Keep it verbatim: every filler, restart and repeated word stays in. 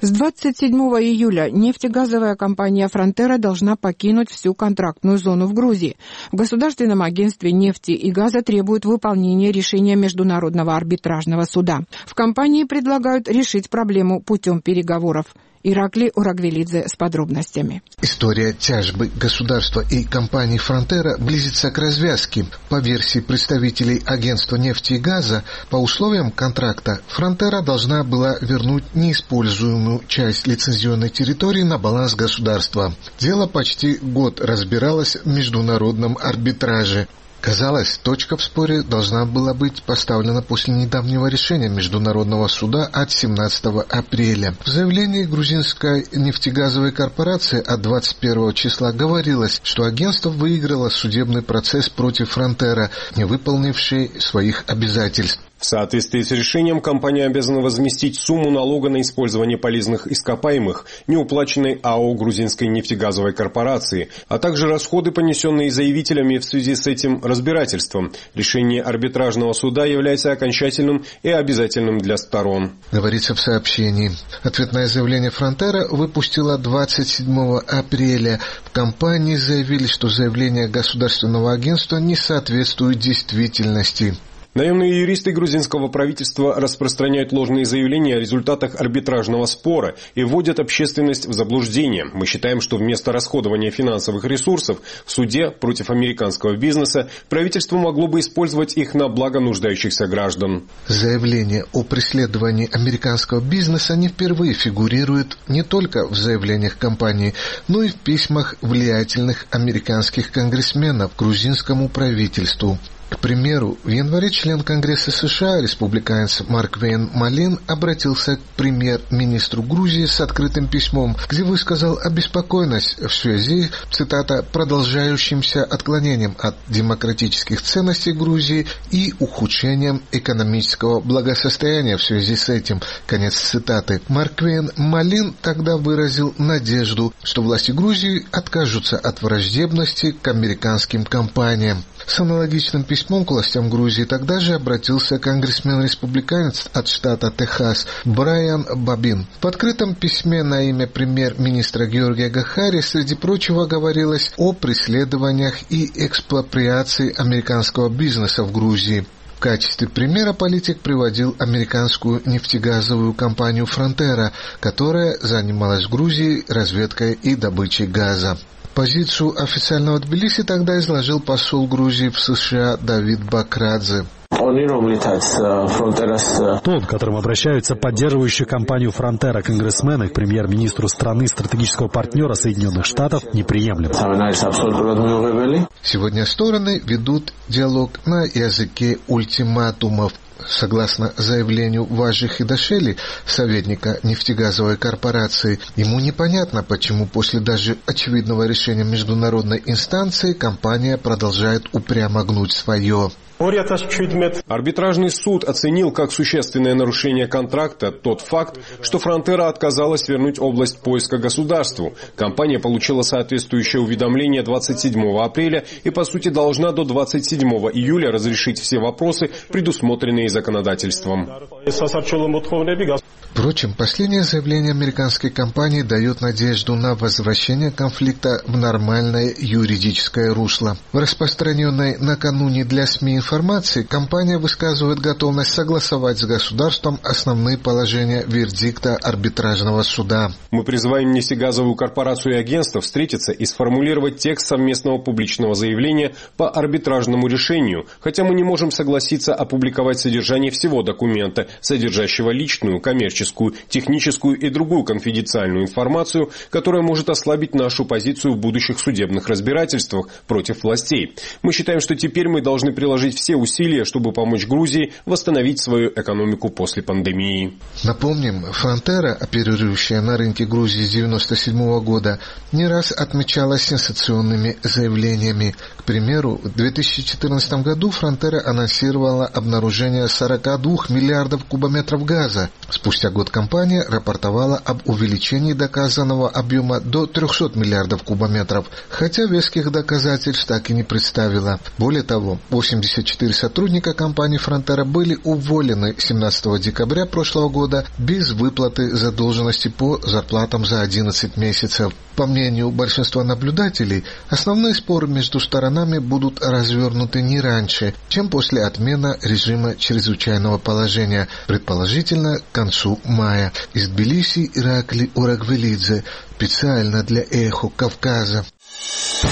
С двадцать седьмого июля нефтегазовая компания «Фронтера» должна покинуть всю контрактную зону в Грузии. В Государственном агентстве нефти и газа требуют выполнения решения Международного арбитражного суда. В компании предлагают решить проблему путем переговоров. Ираклий Урагвелидзе с подробностями. История тяжбы государства и компании «Фронтера» близится к развязке. По версии представителей агентства нефти и газа, по условиям контракта «Фронтера» должна была вернуть неиспользуемую часть лицензионной территории на баланс государства. Дело почти год разбиралось в международном арбитраже. Казалось, точка в споре должна была быть поставлена после недавнего решения Международного суда от семнадцатого апреля. В заявлении грузинской нефтегазовой корпорации от двадцать первого числа говорилось, что агентство выиграло судебный процесс против «Фронтера», не выполнившей своих обязательств. В соответствии с решением компания обязана возместить сумму налога на использование полезных ископаемых, неуплаченной АО «Грузинской нефтегазовой корпорации», а также расходы, понесенные заявителями в связи с этим разбирательством. Решение арбитражного суда является окончательным и обязательным для сторон. Говорится в сообщении. Ответное заявление «Фронтера» выпустила двадцать седьмого апреля. В компании заявили, что заявление государственного агентства не соответствует действительности. Наемные юристы грузинского правительства распространяют ложные заявления о результатах арбитражного спора и вводят общественность в заблуждение. Мы считаем, что вместо расходования финансовых ресурсов в суде против американского бизнеса правительство могло бы использовать их на благо нуждающихся граждан. Заявление о преследовании американского бизнеса не впервые фигурирует не только в заявлениях компании, но и в письмах влиятельных американских конгрессменов грузинскому правительству. К примеру, в январе член Конгресса США, республиканец Марквейн Малин, обратился к премьер-министру Грузии с открытым письмом, где высказал обеспокоенность в связи, цитата, «продолжающимся отклонением от демократических ценностей Грузии и ухудшением экономического благосостояния в связи с этим», конец цитаты. Марквейн Малин тогда выразил надежду, что власти Грузии откажутся от враждебности к американским компаниям. С аналогичным письмом к властям Грузии тогда же обратился конгрессмен-республиканец от штата Техас Брайан Бабин. В открытом письме на имя премьер-министра Георгия Гахари, среди прочего, говорилось о преследованиях и экспроприации американского бизнеса в Грузии. В качестве примера политик приводил американскую нефтегазовую компанию «Фронтера», которая занималась в Грузии разведкой и добычей газа. Позицию официального Тбилиси тогда изложил посол Грузии в США Давид Бакрадзе. Тон, которым обращаются поддерживающие компанию «Фронтера» конгрессмены к премьер-министру страны стратегического партнера Соединенных Штатов, неприемлем. Сегодня стороны ведут диалог на языке ультиматумов. Согласно заявлению Важи Хидашели, советника нефтегазовой корпорации, ему непонятно, почему после даже очевидного решения международной инстанции компания продолжает упрямо гнуть свое. Арбитражный суд оценил как существенное нарушение контракта тот факт, что «Фронтера» отказалась вернуть область поиска государству. Компания получила соответствующее уведомление двадцать седьмого апреля и, по сути, должна до двадцать седьмого июля разрешить все вопросы, предусмотренные законодательством. Впрочем, последнее заявление американской компании дает надежду на возвращение конфликта в нормальное юридическое русло. В распространенной накануне для СМИ информации компания высказывает готовность согласовать с государством основные положения вердикта арбитражного суда. Мы призываем нефтегазовую корпорацию и агентство встретиться и сформулировать текст совместного публичного заявления по арбитражному решению, хотя мы не можем согласиться опубликовать содержание всего документа, содержащего личную, коммерческую, техническую и другую конфиденциальную информацию, которая может ослабить нашу позицию в будущих судебных разбирательствах против властей. Мы считаем, что теперь мы должны приложить все усилия, чтобы помочь Грузии восстановить свою экономику после пандемии. Напомним, «Фронтера», оперирующая на рынке Грузии с девяносто седьмого года, не раз отмечалась сенсационными заявлениями. К примеру, в две тысячи четырнадцатом году «Фронтера» анонсировала обнаружение сорок два миллиардов кубометров газа. Спустя год компания рапортовала об увеличении доказанного объема до трехсот миллиардов кубометров, хотя веских доказательств так и не представила. Более того, восемьдесят четыре сотрудника компании «Фронтера» были уволены семнадцатого декабря прошлого года без выплаты задолженности по зарплатам за одиннадцать месяцев. По мнению большинства наблюдателей, основные споры между сторонами будут развернуты не раньше, чем после отмены режима чрезвычайного положения, предположительно к концу мая. Из Тбилиси Иракли Урагвелидзе, специально для «Эхо Кавказа».